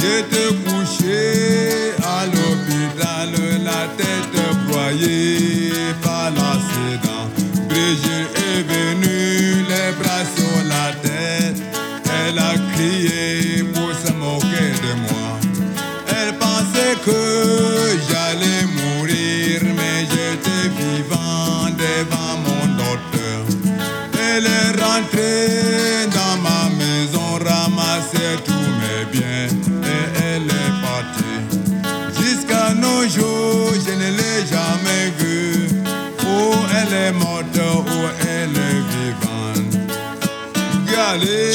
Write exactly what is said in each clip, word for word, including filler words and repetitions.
J'étais couché à l'hôpital, la tête broyée par l'accident. Brigitte est venue, les bras sur la tête. Elle a crié pour se moquer de moi. Elle pensait que j'allais mourir, mais j'étais vivant devant mon docteur. Elle est rentrée dans ma maison, ramassait tous mes biens et elle est partie. Jusqu'à nos jours, je ne l'ai jamais vue. Où elle est morte, où elle est vivante. Regardez.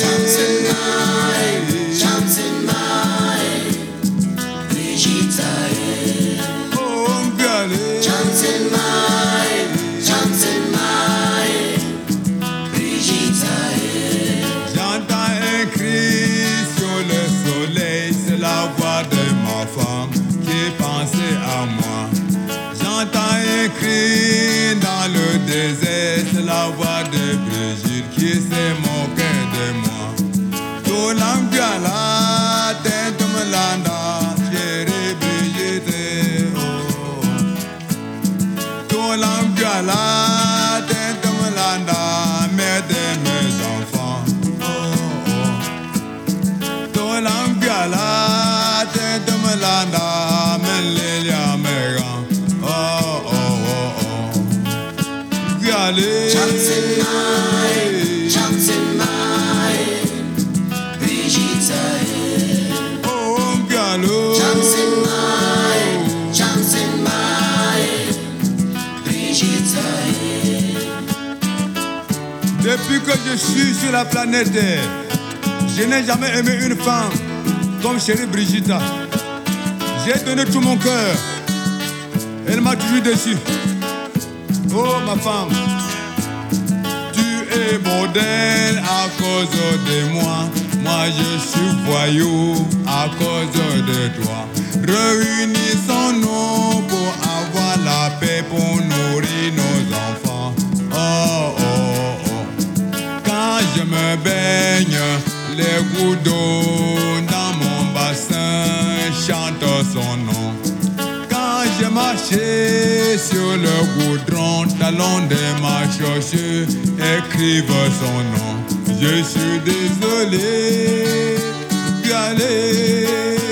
Écrit dans le désert, c'est la voix de Brigitte qui s'est moquée de moi. Tout l'angala, tête me landa, chérie Brigitte, oh. Tout l'angala, tête me landa, mère de mes enfants, oh, oh. Tout l'angala, tête me landa, me lélia me grand. Johnson mine, Johnson mine, Brigitte oh gallo. Johnson mine, Johnson mine, Brigitte. Depuis que je suis sur la planète Terre, je n'ai jamais aimé une femme comme chérie Brigitte. J'ai donné tout mon cœur. Elle m'a toujours déçu. Oh ma femme, tu es bordel à cause de moi. Moi je suis voyou à cause de toi. Réunissons-nous pour avoir la paix, pour nourrir nos enfants. Oh oh oh. Quand je me baigne, les gouttes d'eau dans mon bassin chantent son nom. J'ai marché sur le goudron, talon de ma chaussure, écrive son nom. Je suis désolé, galé,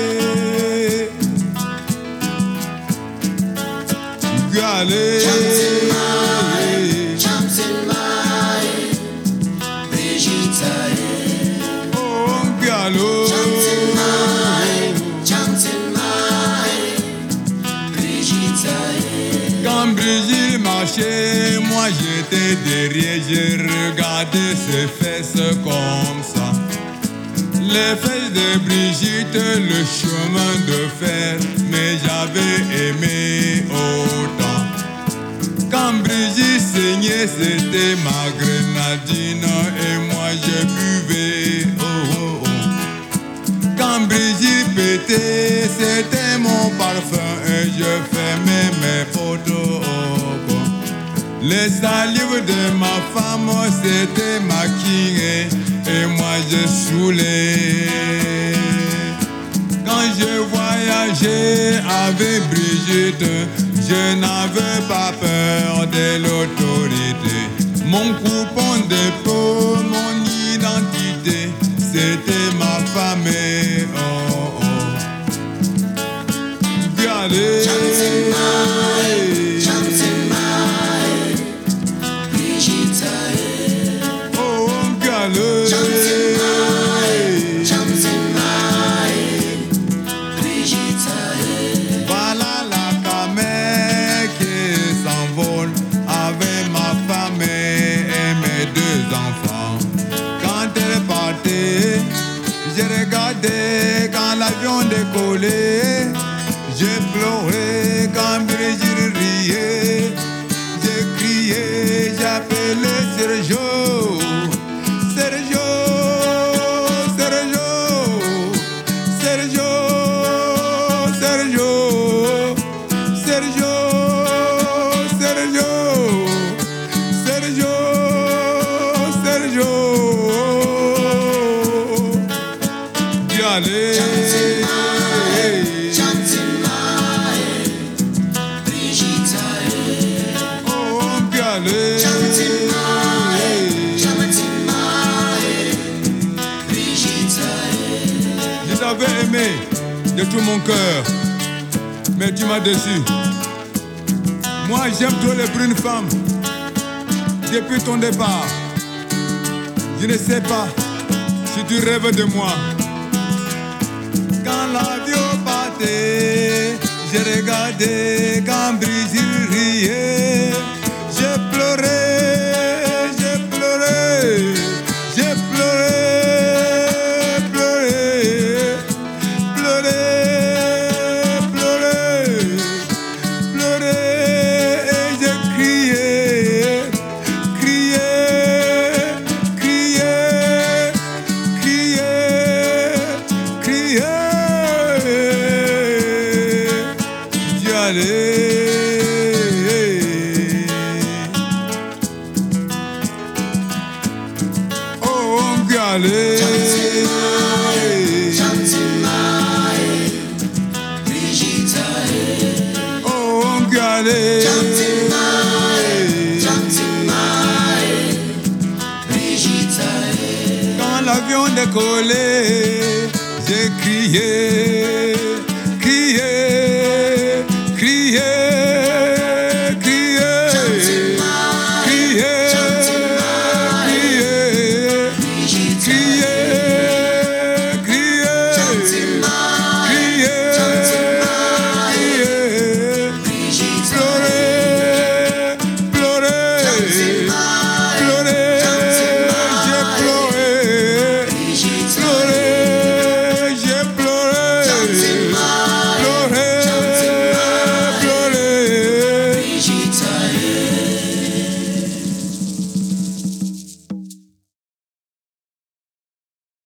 galé. Johnson mine, Johnson mine, Brigitte. Oh, gallo. Johnson mine, Johnson mine. Quand Brigitte marchait, moi j'étais derrière, j'ai regardé ses fesses comme ça. Les fesses de Brigitte, le chemin de fer, mais j'avais aimé autant. Quand Brigitte saignait, c'était ma grenadine et moi je buvais. Oh, oh, oh. Quand Brigitte pétait, c'était mon parfum et je fermais mes photos. Les salives de ma femme, c'était maquillé et moi je saoulais. Quand je voyageais avec Brigitte, je n'avais pas peur de l'autorité. Mon coupon de peau, mon identité, c'était ma famille. Oh, oh. Regardez. Johnson mine, Johnson mine, Brigitte. Oh, gallo. Johnson mine, Johnson mine, Brigitte. Voilà la camée qui s'envole avec ma femme et mes deux enfants. Quand elle partait, j'ai regardé quand l'avion décollait. J'ai pleuré quand de tout mon cœur. Mais tu m'as déçu. Moi j'aime trop les brunes femmes. Depuis ton départ, je ne sais pas si tu rêves de moi. Quand l'avion partait, j'ai regardé quand Brigitte riait. J'ai pleuré, j'ai pleuré, j'ai pleuré, pleuré, pleuré, pleuré, pleuré, et j'ai crié, crié, crié, crié, crié. J'y allais. Quand l'avion décollait, j'ai crié.